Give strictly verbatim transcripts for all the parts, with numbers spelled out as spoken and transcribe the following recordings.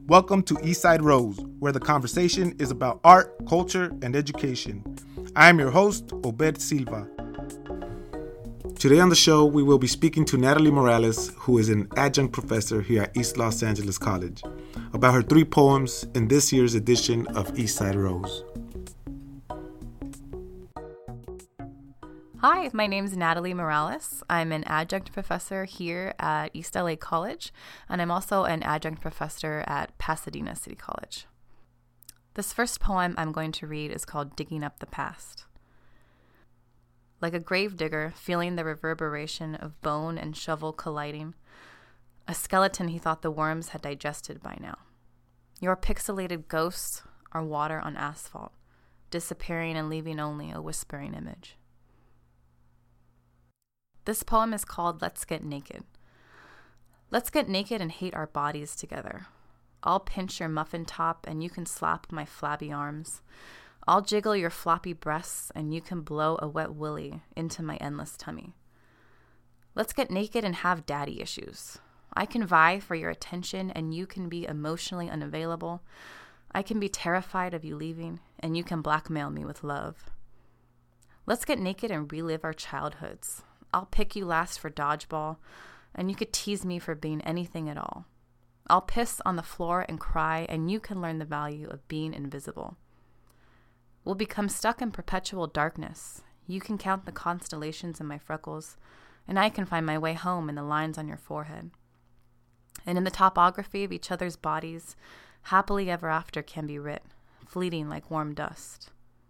Welcome to Eastside Rose, where the conversation is about art, culture, and education. I am your host, Obed Silva. Today on the show, we will be speaking to Natalie Morales, who is an adjunct professor here at East Los Angeles College, about her three poems in this year's edition of Eastside Rose. Hi, my name is Natalie Morales. I'm an adjunct professor here at East L A College, and I'm also an adjunct professor at Pasadena City College. This first poem I'm going to read is called Digging Up the Past. Like a gravedigger feeling the reverberation of bone and shovel colliding, a skeleton he thought the worms had digested by now. Your pixelated ghosts are water on asphalt, disappearing and leaving only a whispering image. This poem is called Let's Get Naked. Let's get naked and hate our bodies together. I'll pinch your muffin top and you can slap my flabby arms. I'll jiggle your floppy breasts and you can blow a wet willy into my endless tummy. Let's get naked and have daddy issues. I can vie for your attention and you can be emotionally unavailable. I can be terrified of you leaving and you can blackmail me with love. Let's get naked and relive our childhoods. I'll pick you last for dodgeball, and you could tease me for being anything at all. I'll piss on the floor and cry, and you can learn the value of being invisible. We'll become stuck in perpetual darkness. You can count the constellations in my freckles, and I can find my way home in the lines on your forehead. And in the topography of each other's bodies, happily ever after can be writ, fleeting like warm dust.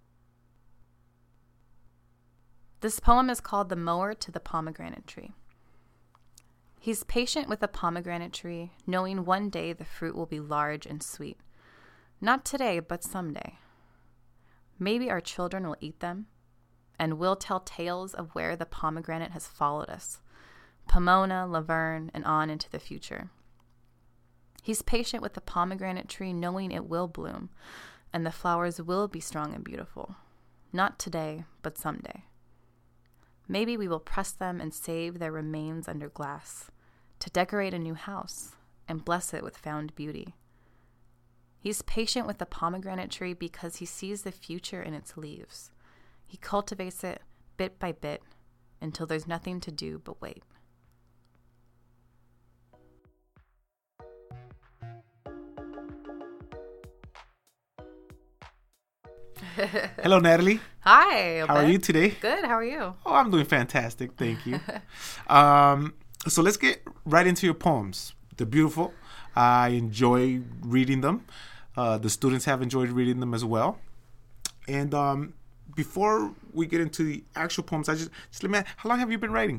This poem is called The Mower to the Pomegranate Tree. He's patient with the pomegranate tree, knowing one day the fruit will be large and sweet. Not today, but someday. Maybe our children will eat them, and we'll tell tales of where the pomegranate has followed us, Pomona, Laverne, and on into the future. He's patient with the pomegranate tree, knowing it will bloom, and the flowers will be strong and beautiful. Not today, but someday. Maybe we will press them and save their remains under glass to decorate a new house and bless it with found beauty. He's patient with the pomegranate tree because he sees the future in its leaves. He cultivates it bit by bit until there's nothing to do but wait. Hello, Natalie. Hi. How are you today? Good. How are you? Oh, I'm doing fantastic. Thank you. um, so let's get right into your poems. They're beautiful. I enjoy reading them. Uh, the students have enjoyed reading them as well. And um, before we get into the actual poems, I just, just let me ask, how long have you been writing?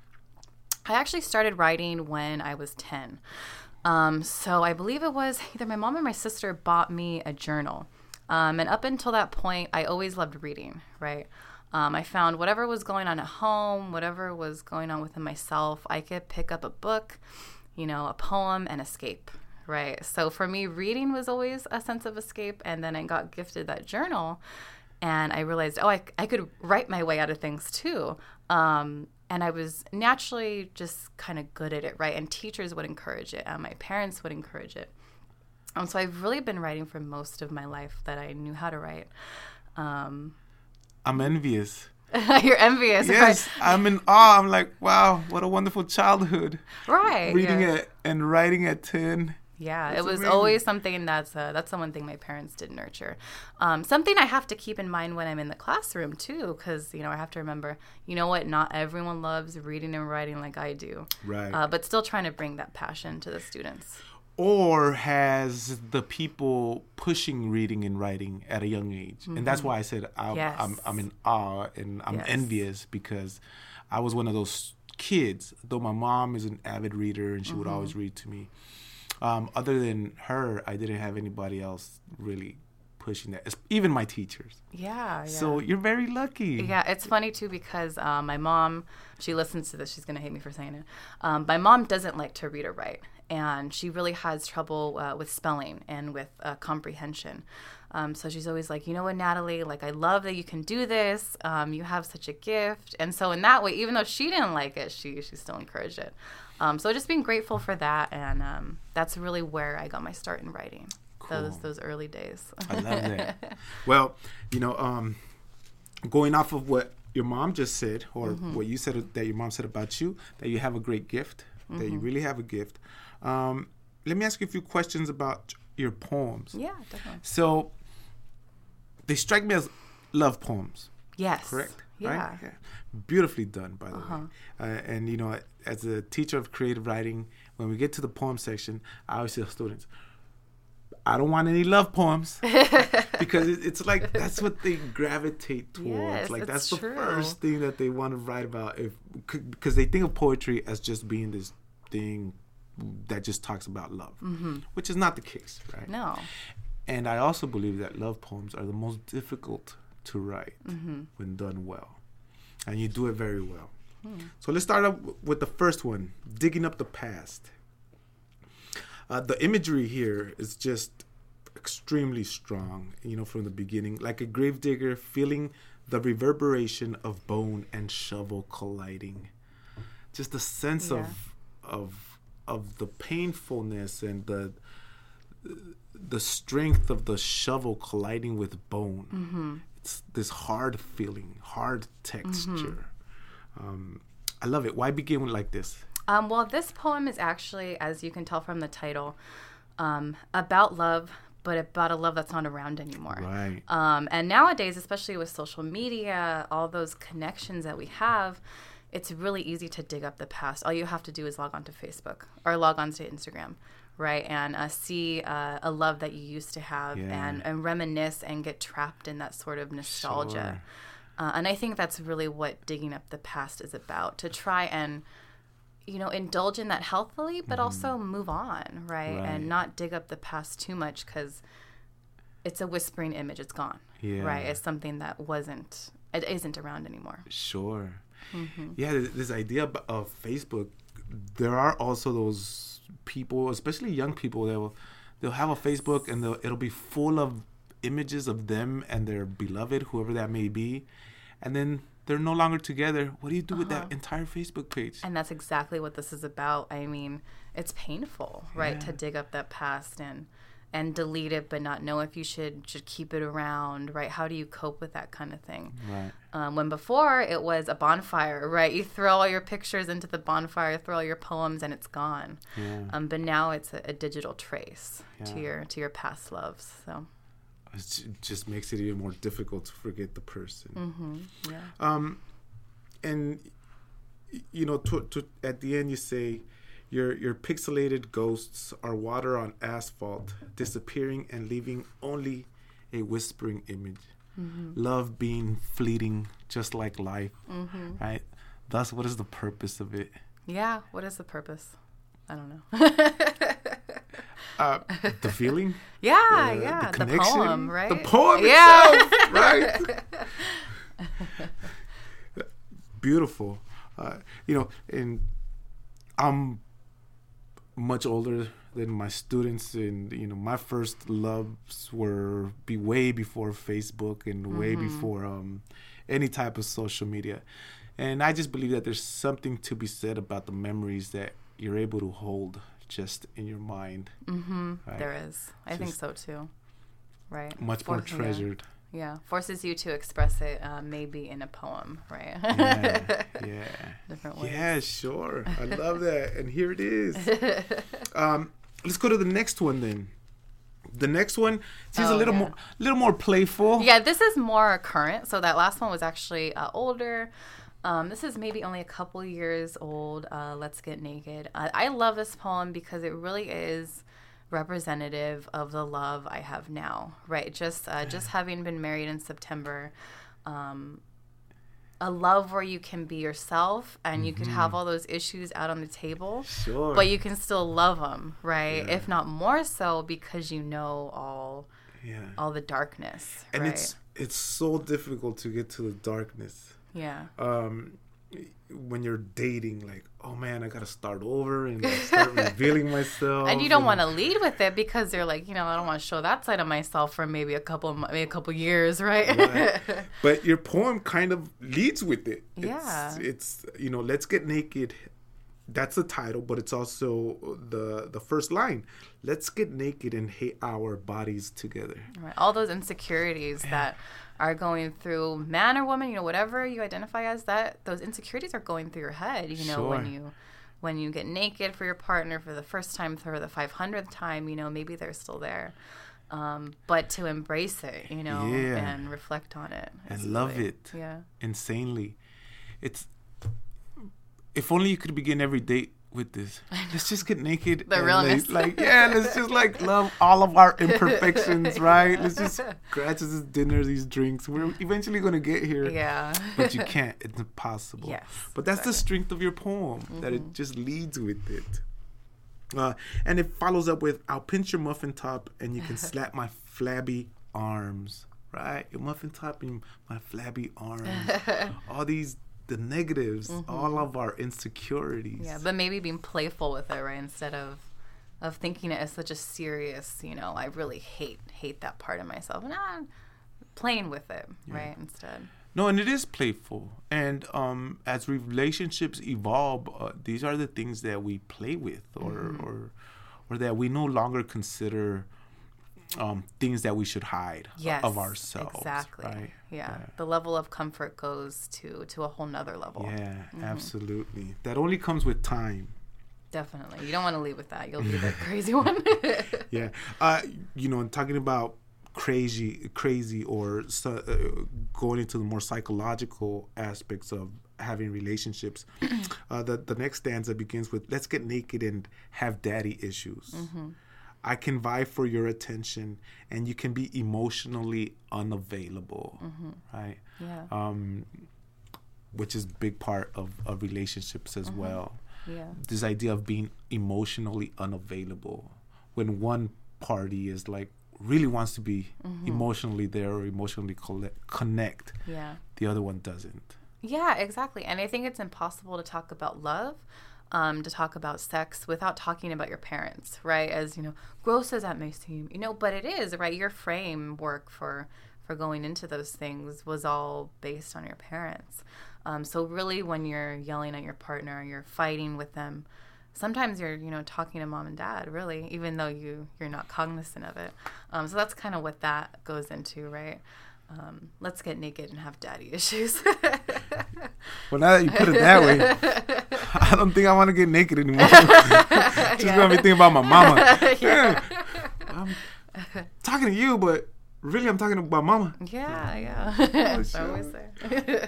I actually started writing when I was ten. Um, so I believe it was either my mom or my sister bought me a journal. Um, and up until that point, I always loved reading, right? Um, I found whatever was going on at home, whatever was going on within myself, I could pick up a book, you know, a poem, and escape, right? So for me, reading was always a sense of escape. And then I got gifted that journal, and I realized, oh, I, I could write my way out of things too. Um, and I was naturally just kind of good at it, right? And teachers would encourage it, and my parents would encourage it. Um, so I've really been writing for most of my life that I knew how to write. Um, I'm envious. You're envious. Yes, right? I'm in awe. I'm like, wow, what a wonderful childhood. Right. Reading yeah. it and writing at ten. Yeah, That's it was amazing. always something that's uh, that's the one thing my parents did nurture. Um, something I have to keep in mind when I'm in the classroom too, because you know I have to remember, you know what, not everyone loves reading and writing like I do. Right. Uh, but still trying to bring that passion to the students. Or has the people pushing reading and writing at a young age? Mm-hmm. And that's why I said I'm, yes. I'm, I'm in awe and I'm yes. envious, because I was one of those kids, though my mom is an avid reader and she mm-hmm. would always read to me. Um, other than her, I didn't have anybody else really pushing that, even my teachers. Yeah, yeah. So you're very lucky. Yeah, it's funny too because uh, my mom, she listens to this. She's going to hate me for saying it. Um, my mom doesn't like to read or write. and she really has trouble uh, with spelling and with uh, comprehension. Um, so she's always like, you know what, Natalie, like, I love that you can do this. Um, you have such a gift. And so in that way, even though she didn't like it, she, she still encouraged it. Um, so just being grateful for that. And um, that's really where I got my start in writing, cool. those those early days. I love that. Well, you know, um, going off of what your mom just said, or mm-hmm. what you said that your mom said about you, that you have a great gift, mm-hmm. that you really have a gift. Um, let me ask you a few questions about your poems. Yeah, definitely. So they strike me as love poems. Yes. Correct? Yeah. Right? Yeah. Beautifully done, by the uh-huh. way. Uh, and, you know, as a teacher of creative writing, when we get to the poem section, I always tell students, I don't want any love poems because it, it's like that's what they gravitate towards. Yes, like that's the true. first thing that they want to write about, if because they think of poetry as just being this thing that just talks about love, mm-hmm. which is not the case, right? No. And I also believe that love poems are the most difficult to write mm-hmm. when done well, and you do it very well. Mm. So let's start up with the first one, Digging Up the Past. Uh, the imagery here is just extremely strong, you know, from the beginning. Like a gravedigger feeling the reverberation of bone and shovel colliding. Just a sense yeah. of of of the painfulness and the the strength of the shovel colliding with bone. Mm-hmm. It's this hard feeling, hard texture. Mm-hmm. Um, I love it. Why begin like this? Um, well, this poem is actually, as you can tell from the title, um, about love, but about a love that's not around anymore. Right. Um, and nowadays, especially with social media, all those connections that we have, it's really easy to dig up the past. All you have to do is log on to Facebook or log on to Instagram, right? And uh, see uh, a love that you used to have yeah. and, and reminisce and get trapped in that sort of nostalgia. Sure. Uh, and I think that's really what digging up the past is about, to try and, you know, indulge in that healthily, but mm. also move on, right? right? And not dig up the past too much, because it's a whispering image. It's gone, yeah. right? It's something that wasn't, it isn't around anymore. Sure. Mm-hmm. Yeah, this idea of Facebook, there are also those people, especially young people, that will, they'll have a Facebook and they'll, it'll be full of images of them and their beloved, whoever that may be, and then they're no longer together. What do you do uh-huh. with that entire Facebook page? And that's exactly what this is about. I mean, it's painful, right, yeah. to dig up that past and and delete it, but not know if you should should keep it around, right? How do you cope with that kind of thing? Right. Um, when before it was a bonfire, right? You throw all your pictures into the bonfire, throw all your poems, and it's gone. Yeah. Um, but now it's a, a digital trace yeah. to your to your past loves. So. It just makes it even more difficult to forget the person. Mm-hmm. Yeah. Um, and you know, to, to, at the end, you say, "Your your pixelated ghosts are water on asphalt, disappearing and leaving only a whispering image. Mm-hmm. Love being fleeting, just like life." Mm-hmm. Right. Thus, what is the purpose of it? Yeah. What is the purpose? I don't know. Uh, the feeling, yeah, uh, yeah, the, the poem, right? The poem yeah. itself, right? Beautiful, uh, you know. And I'm much older than my students, and you know, my first loves were be way before Facebook and mm-hmm. way before um, any type of social media. And I just believe that there's something to be said about the memories that you're able to hold just in your mind. Mm-hmm. Right? There is. I just think so too. Right. Much For, more treasured. Yeah. yeah. Forces you to express it uh, maybe in a poem, right? yeah. Yeah. Different ways. Yeah, sure. I love that. And here it is. um, let's go to the next one then. The next one seems oh, a little yeah. more little more playful. Yeah, this is more current. So that last one was actually uh, older. Um, this is maybe only a couple years old. Uh, Let's Get Naked. Uh, I love this poem because it really is representative of the love I have now, right? Just uh, just having been married in September, um, a love where you can be yourself and mm-hmm. you could have all those issues out on the table, sure. but you can still love them, right? Yeah. If not more so because you know all, yeah. all the darkness, and right? it's it's so difficult to get to the darkness. Yeah. Um, when you're dating, like, oh man, I gotta start over and like, start revealing myself. And you don't want to lead with it because you're like, you know, I don't want to show that side of myself for maybe a couple, maybe a couple years, right? Right. But your poem kind of leads with it. Yeah. It's, it's you know, Let's Get Naked. That's the title, but it's also the the first line. Let's get naked and hate our bodies together. Right. All those insecurities yeah. that are going through man or woman, you know, whatever you identify as, that those insecurities are going through your head, you know, sure. when you when you get naked for your partner for the first time, for the five hundredth time, you know, maybe they're still there. Um, but to embrace it, you know, yeah. and reflect on it. And love really, it. Yeah. Insanely. It's if only you could begin every date with this. Let's just get naked. The realness. Like, like, yeah, let's just like love all of our imperfections, right? Let's just scratch this dinner, these drinks. We're eventually going to get here. Yeah. But you can't. It's impossible. Yes. But that's exactly. the strength of your poem, mm-hmm. that it just leads with it. Uh, and it follows up with, I'll pinch your muffin top and you can slap my flabby arms, right? Your muffin top and my flabby arms. All these the negatives, mm-hmm. all of our insecurities. Yeah, but maybe being playful with it, right? Instead of of thinking it as such a serious, you know, I really hate hate that part of myself. Nah, playing with it, yeah. right? Instead. No, and it is playful. And um, as relationships evolve, uh, these are the things that we play with, or mm-hmm. or or that we no longer consider Um, things that we should hide yes, of ourselves. Exactly. Right? Yeah. yeah. The level of comfort goes to, to a whole nother level. Yeah, mm-hmm. absolutely. That only comes with time. Definitely. You don't want to leave with that. You'll be the crazy one. yeah. Uh, you know, talking about crazy, crazy or uh, going into the more psychological aspects of having relationships, uh, the, the next stanza begins with, let's get naked and have daddy issues. Mm-hmm. I can vie for your attention, and you can be emotionally unavailable, mm-hmm. right? Yeah. Um, which is a big part of, of relationships as mm-hmm. well. Yeah. This idea of being emotionally unavailable, when one party is like really wants to be mm-hmm. emotionally there or emotionally coll- connect, yeah. the other one doesn't. Yeah, exactly. And I think it's impossible to talk about love. Um, to talk about sex without talking about your parents, right? As, you know, gross as that may seem, you know, but it is, right? Your framework for for going into those things was all based on your parents. Um, so really when you're yelling at your partner, you're fighting with them, sometimes you're, you know, talking to mom and dad, really, even though you, you're not cognizant of it. Um, so that's kind of what that goes into, right? Um, let's get naked and have daddy issues. Well, now that you put it that way, I don't think I want to get naked anymore. Just yeah. gonna be thinking about my mama. Yeah. I'm talking to you, but really, I'm talking about mama. Yeah, yeah. That's what I always say.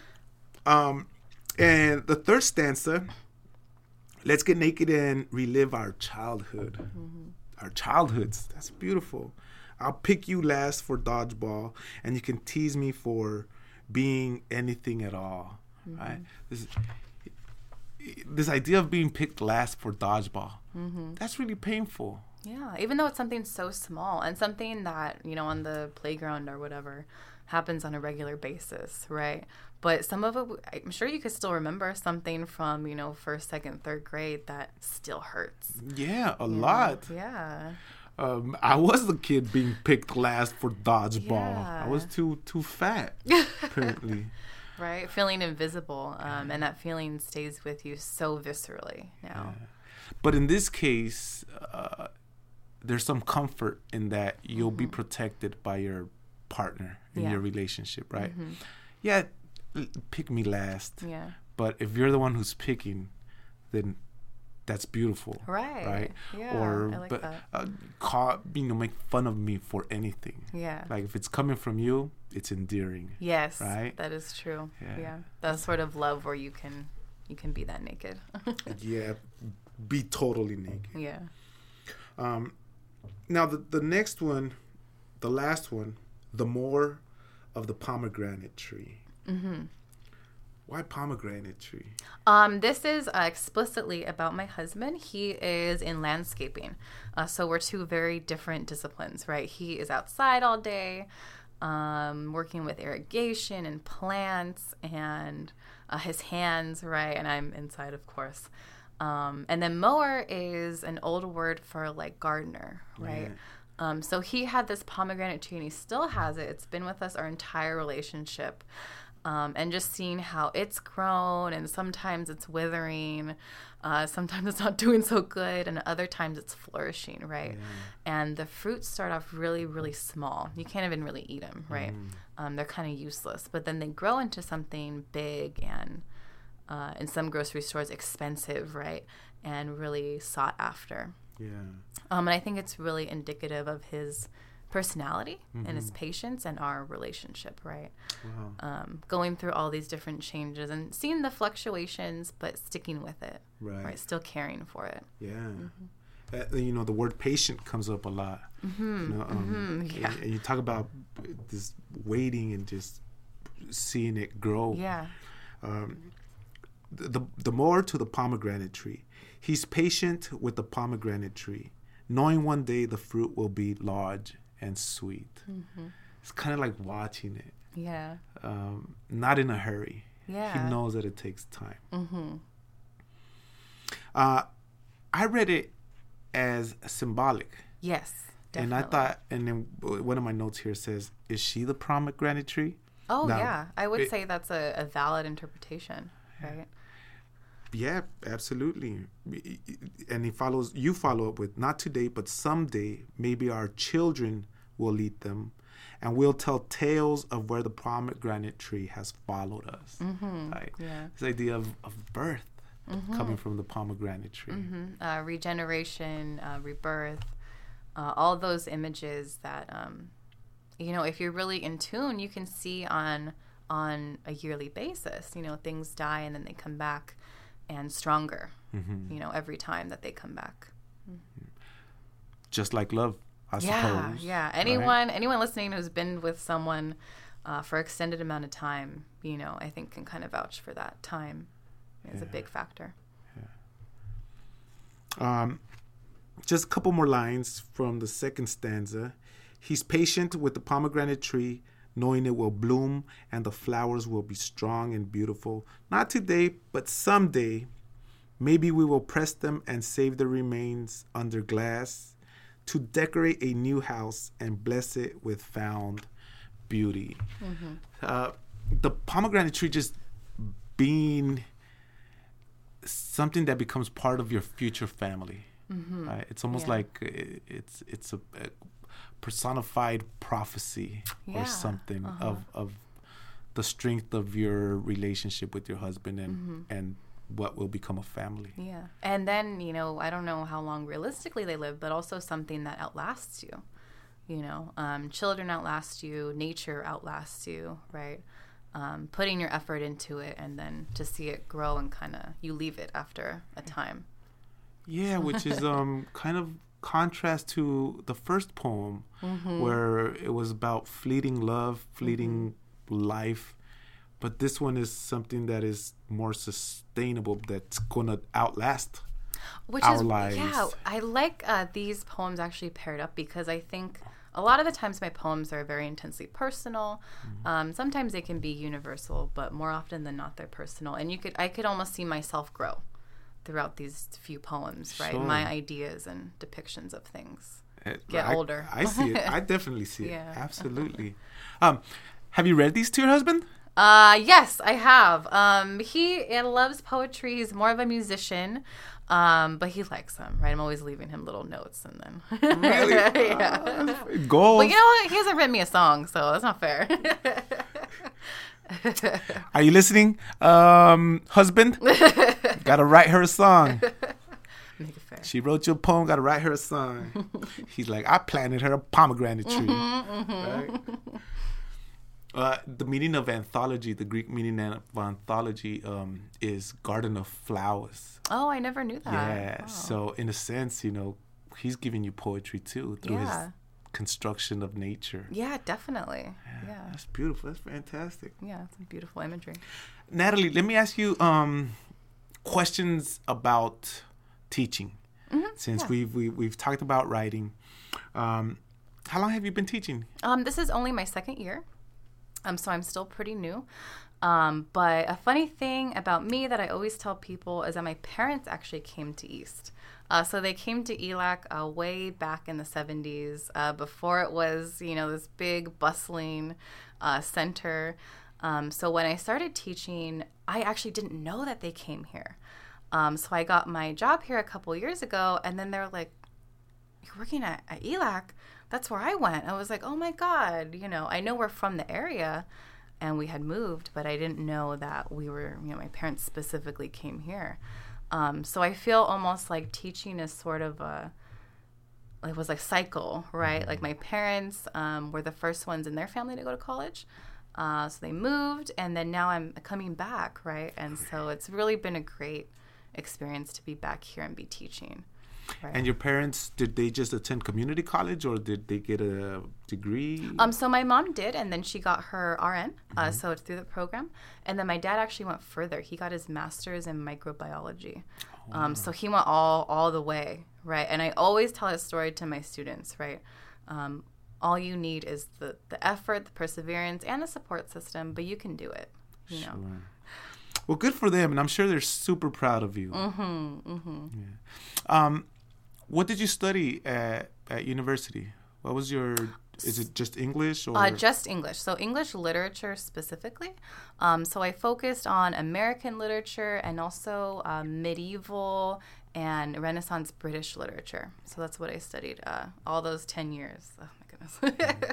um, and the third stanza, let's get naked and relive our childhood. Mm-hmm. Our childhoods. That's beautiful. I'll pick you last for dodgeball, and you can tease me for being anything at all, mm-hmm. right? This, this idea of being picked last for dodgeball, mm-hmm. that's really painful. Yeah, even though it's something so small and something that, you know, on the playground or whatever happens on a regular basis, right? But some of it, I'm sure you could still remember something from, you know, first, second, third grade that still hurts. Yeah, a you lot. know? Yeah. Um, I was the kid being picked last for dodgeball. Yeah. I was too too fat, apparently. Right, feeling invisible, um, and that feeling stays with you so viscerally now. Yeah. But in this case, uh, there's some comfort in that you'll mm-hmm. be protected by your partner in yeah. your relationship, right? Mm-hmm. Yeah, pick me last. Yeah. But if you're the one who's picking, then that's beautiful, right? Right? Yeah, or I like but that. Uh, call, you know, make fun of me for anything. Yeah. Like if it's coming from you, it's endearing. Yes, right. That is true. Yeah. yeah. That sort of love where you can you can be that naked. Yeah, be totally naked. Yeah. Um, now the the next one, the last one, the more of the pomegranate tree. Mm-hmm. Why pomegranate tree? Um, this is uh, explicitly about my husband. He is in landscaping. Uh, so we're two very different disciplines, right? He is outside all day. um, working with irrigation and plants and uh, his hands, right? And I'm inside, of course. Um, and then mower is an old word for like gardener, right? Yeah. Um, so he had this pomegranate tree and he still has it. It's been with us our entire relationship. Um, and just seeing how it's grown, and sometimes it's withering, uh, sometimes it's not doing so good, and other times it's flourishing, right? Yeah. And the fruits start off really, really small. You can't even really eat them, right? Mm. Um, they're kind of useless. But then they grow into something big and, uh, in some grocery stores, expensive, right? And really sought after. Yeah. Um, and I think it's really indicative of his personality mm-hmm. and his patience and our relationship, right? Wow. Um, going through all these different changes and seeing the fluctuations, but sticking with it, right? right? Still caring for it. Yeah. Mm-hmm. Uh, you know, the word patient comes up a lot. Mm-hmm. You know, um, mm-hmm. Yeah. And you talk about this waiting and just seeing it grow. Yeah. Um, the the more to the pomegranate tree. He's patient with the pomegranate tree, knowing one day the fruit will be large and sweet. Mm-hmm. It's kind of like watching it. Yeah. Um, not in a hurry. Yeah. He knows that it takes time. Mm-hmm. Uh, I read it as symbolic. Yes, definitely. And I thought, and then one of my notes here says, is she the pomegranate tree? Oh, now, yeah. I would it, say that's a, a valid interpretation, right? Yeah, absolutely. And he follows, you follow up with, not today, but someday, maybe our children will eat them, and we'll tell tales of where the pomegranate tree has followed us. Mm-hmm. Right? Yeah. This idea of, of birth mm-hmm. coming from the pomegranate tree. Mm-hmm. Uh, regeneration, uh, rebirth, uh, all those images that, um, you know, if you're really in tune, you can see on on a yearly basis. You know, things die and then they come back. And stronger, mm-hmm. you know, every time that they come back. Mm-hmm. Just like love, I yeah, suppose. Yeah, anyone right? anyone listening who's been with someone uh, for extended amount of time, you know, I think can kind of vouch for that. Time is yeah. a big factor. Yeah. Um, just a couple more lines from the second stanza. He's patient with the pomegranate tree, knowing it will bloom and the flowers will be strong and beautiful. Not today, but someday. Maybe we will press them and save the remains under glass to decorate a new house and bless it with found beauty. Mm-hmm. Uh, the pomegranate tree just being something that becomes part of your future family. Mm-hmm. Right? It's almost yeah. like it's it's a, a personified prophecy yeah. or something uh-huh. of of the strength of your relationship with your husband and mm-hmm. and what will become a family. Yeah. And then, you know, I don't know how long realistically they live, but also something that outlasts you. You know, um, children outlast you, nature outlasts you, right? Um, putting your effort into it and then to see it grow and kind of you leave it after a time. Yeah, which is um kind of contrast to the first poem mm-hmm. where it was about fleeting love, fleeting mm-hmm. life. But this one is something that is more sustainable, that's going to outlast Which our is, lives. Yeah, I like uh, these poems actually paired up because I think a lot of the times my poems are very intensely personal. Mm-hmm. Um, sometimes they can be universal, but more often than not, they're personal. And you could, I could almost see myself grow throughout these few poems, right? Sure. My ideas and depictions of things it, get I, older. I see it. I definitely see yeah. it. Absolutely. Um, have you read these to your husband? Uh, yes, I have. Um, he uh, loves poetry. He's more of a musician, um, but he likes them, right? I'm always leaving him little notes and then. Really? yeah. Uh, goals. But you know what? He hasn't written me a song, so that's not fair. Are you listening, um, husband? Gotta write her a song. Make it fair. She wrote you a poem, gotta write her a song. He's like, I planted her a pomegranate tree. Mm-hmm, mm-hmm. Right? Uh, the meaning of anthology, the Greek meaning of anthology, um, is garden of flowers. Oh, I never knew that. Yeah. Wow. So in a sense, you know, he's giving you poetry too through yeah. his construction of nature. Yeah, definitely. Yeah, yeah. That's beautiful. That's fantastic. Yeah, it's a beautiful imagery. Natalie, let me ask you um, questions about teaching. Mm-hmm. Since yeah. we've we, we've talked about writing, um, how long have you been teaching? Um, this is only my second year, um, so I'm still pretty new. Um, but a funny thing about me that I always tell people is that my parents actually came to East. Uh, so they came to E L A C uh, way back in the seventies, uh, before it was, you know, this big bustling uh, center. Um, so when I started teaching, I actually didn't know that they came here. Um, so I got my job here a couple years ago, and then they're like, "You're working at, at E L A C? That's where I went." I was like, "Oh my God!" You know, I know we're from the area, and we had moved, but I didn't know that we were. You know, my parents specifically came here. Um, so I feel almost like teaching is sort of a, it was like cycle, right? Like my parents um, were the first ones in their family to go to college. Uh, so they moved, and then now I'm coming back, right? And so it's really been a great experience to be back here and be teaching. Right. And your parents, did they just attend community college, or did they get a degree? Um, so my mom did, and then she got her R N, Mm-hmm. uh, so it's through the program. And then my dad actually went further. He got his master's in microbiology. Oh. Um, so he went all all the way, right? And I always tell this story to my students, right? Um, all you need is the, the effort, the perseverance, and a support system, but you can do it, you Sure. know. Well, good for them, and I'm sure they're super proud of you. Mm-hmm, mm-hmm. Yeah. Um, what did you study at, at university? What was your, is it just English? Or? Uh, just English. So English literature specifically. Um, so I focused on American literature and also uh, medieval and Renaissance British literature. So that's what I studied uh, all those ten years. Oh, my goodness.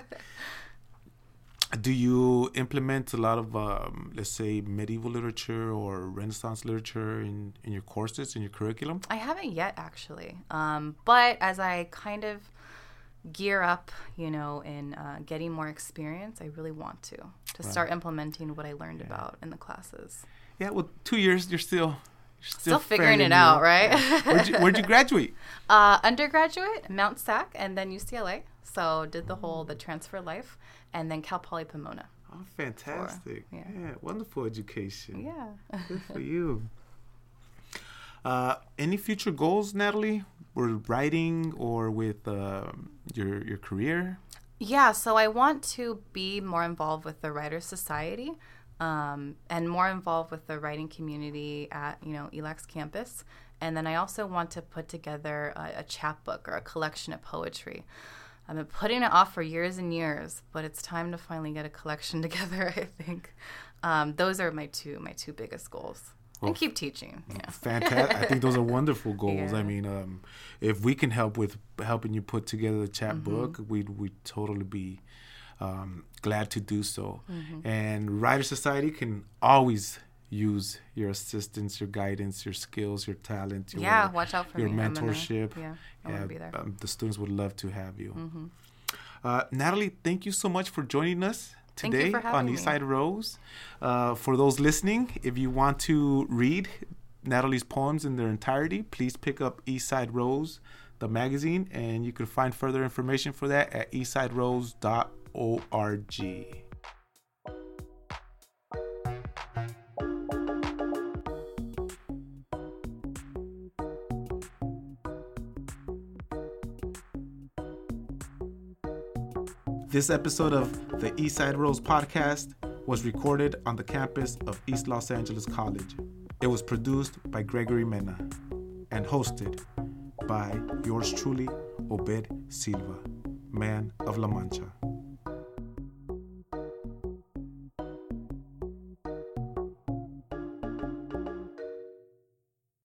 Do you implement a lot of, um, let's say, medieval literature or Renaissance literature in, in your courses, in your curriculum? I haven't yet, actually. Um, but as I kind of gear up, you know, in uh, getting more experience, I really want to, to right. start implementing what I learned yeah. about in the classes. Yeah, well, two years, you're still... You're still, still figuring it out, right? Yeah. Where'd, you, where'd you graduate? Uh, undergraduate, Mount Sac, and then U C L A. So did the whole, the transfer life, and then Cal Poly Pomona. Oh, fantastic. For, yeah. yeah, wonderful education. Yeah. Good for you. Uh, any future goals, Natalie, with writing or with uh, your your career? Yeah, so I want to be more involved with the Writers Society. Um, and more involved with the writing community at, you know, E L A C's campus. And then I also want to put together a, a chapbook or a collection of poetry. I've been putting it off for years and years, but it's time to finally get a collection together, I think. Um, those are my two my two biggest goals. Well, and keep teaching. Yeah. Fantastic. I think those are wonderful goals. Yeah. I mean, um, if we can help with helping you put together the chapbook, mm-hmm. we'd, we'd totally be Um, glad to do so. Mm-hmm. And Writer Society can always use your assistance, your guidance, your skills, your talent, your, yeah, watch out for your me. mentorship. Gonna, yeah, I yeah, want to be there. Um, the students would love to have you. Mm-hmm. Uh, Natalie, thank you so much for joining us today on Eastside Rose. Uh, for those listening, if you want to read Natalie's poems in their entirety, please pick up Eastside Rose, the magazine, and you can find further information for that at eastside rose dot org. This episode of the Eastside Rose podcast was recorded on the campus of East Los Angeles College. It was produced by Gregory Mena and hosted by yours truly, Obed Silva, man of La Mancha.